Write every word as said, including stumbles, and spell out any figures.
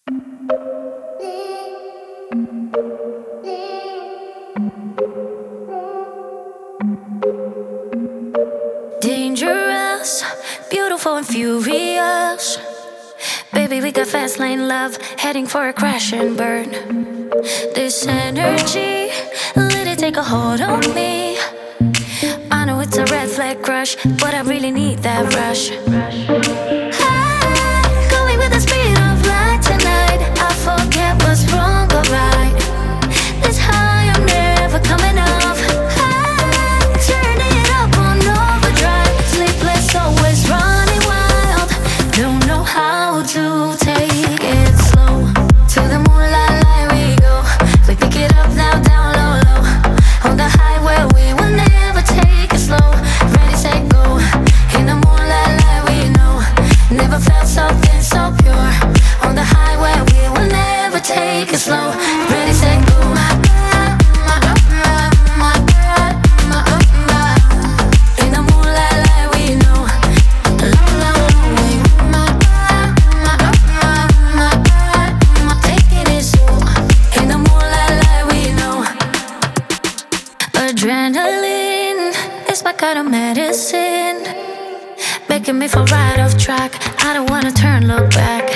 Dangerous, beautiful and furious. Baby, we got fast lane love, heading for a crash and burn. This energy, let it take a hold on me. I know it's a red flag crush, but I really need that rush. High, going with the speed of light tonight. I forget what's wrong or right. This high, I'm never coming off. High, turn it up on overdrive. Sleepless, always running wild. Don't know how to take it slow. To the moonlight light we go. We pick it up now, down low, low. On the highway we will never take it slow. Ready, set, go. In the moonlight light we know. Never felt something so pure. On the highway we will never take it slow. Ready, set, go. In the moonlight light we know. Low, low, low. Taking it slow. In the moonlight light we know. Adrenaline is my kind of medicine, making me feel right off track. I don't wanna turn, look back.